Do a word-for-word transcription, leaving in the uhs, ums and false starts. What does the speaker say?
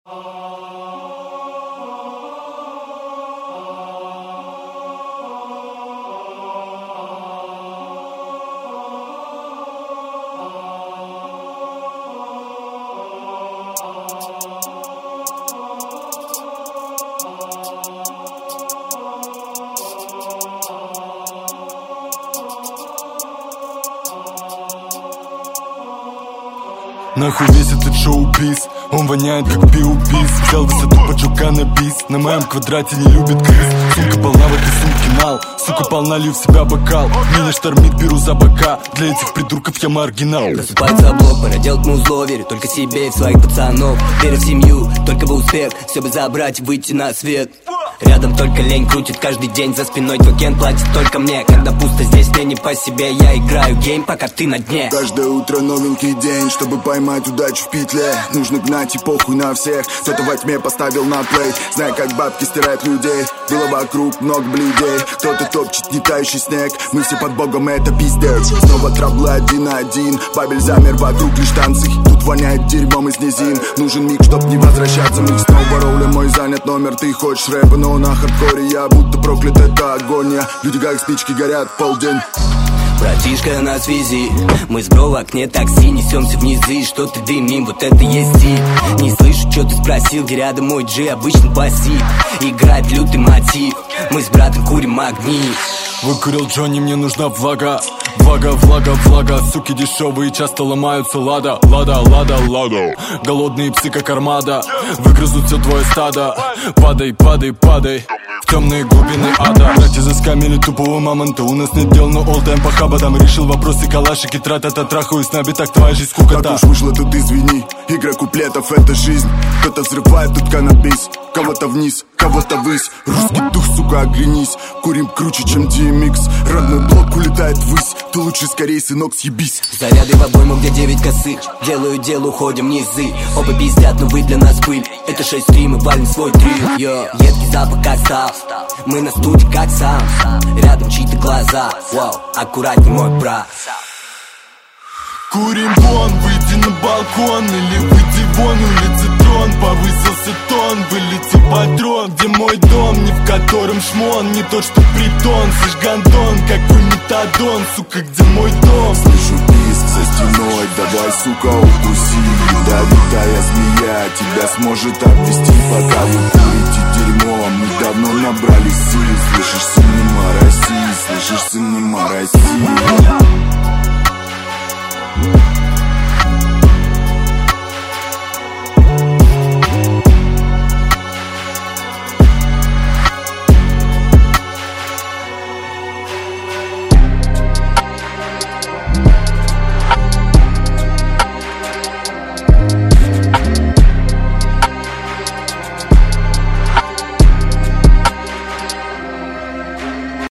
Нахуй весь этот шоу-биз, он воняет как пиу-биз. Взял высоту, поджег каннабис, на моем квадрате не любит крыс. Сумка полна, в этой сумке нал, сука, пол налью в себя бокал. Меня штормит, беру за бока, для этих придурков я маргинал. Просыпается блок, пора делать музло, верю только себе и в своих пацанов. Верю в семью, только бы успех, все бы забрать и выйти на свет. Рядом только лень крутит каждый день, за спиной твой кен платит только мне. Когда пусто здесь, мне не по себе, я играю гейм, пока ты на дне. Каждое утро новенький день, чтобы поймать удачу в петле. Нужно гнать и похуй на всех, кто-то во тьме поставил на плей. Знай, как бабки стирают людей, было вокруг много блюдей. Кто-то топчет не тающий снег, мы все под богом, это пиздец. Снова траблы один на один, бабель замер, вокруг лишь танцы. Тут воняет дерьмом из низин, нужен миг, чтоб не возвращаться. Мы снова ролем, мой занят номер, ты хочешь рэпа, но на хардкоре я будто проклят, это агония. Люди как спички горят полдень. Братишка на связи, мы с бро в окне такси, несемся в низы, что ты дымим, вот это есть стиль. Не слышу, что ты спросил, где рядом мой джи, обычно пассив. Играет лютый мотив, мы с братом курим огни. Выкурил Джонни, мне нужна влага. Влага, влага, влага, суки дешевые часто ломаются. Лада, лада, лада, лада. Голодные псы как армада, выгрызут все твое стадо. Падай, падай, падай в темные глубины ада. Братья заскамили тупого мамонта, у нас нет дел, но олтайм по хабатам. Решил вопросы калашики, тра-та-та, трахаюсь на битах, твоя жизнь скукота. Так уж вышло, тут извини, игра куплетов это жизнь. Кто-то взрывает тут каннабис, кого-то вниз, кого-то ввысь. Русский дух, сука, оглянись, курим круче, чем ди эм икс. Родной блок улетает ввысь, ты лучше скорей, сынок, съебись. Заряды в обойму, где девять косых, делаю дело, уходим низы. Оба пиздят, но вы для нас пыль. Это шесть три, мы валим свой трил. Йо, едкий запах отстав, мы на студии как сам. Рядом чьи-то глаза, вау, аккуратней мой брат. Курим вон, выйди на балкон или выйди вон, улицы трон. Повысился тон, вылетел патрон. Где мой дом, не в котором шмон, не тот, что притон. Слышь, гандон, какой метадон, сука, где мой дом? Слышу писк за стеной, давай, сука, укуси. Ядовитая змея тебя сможет обвести, пока вы курите дерьмо. Мы давно набрали сил, слышишь, сын, нема России, слышишь, сын, нема России.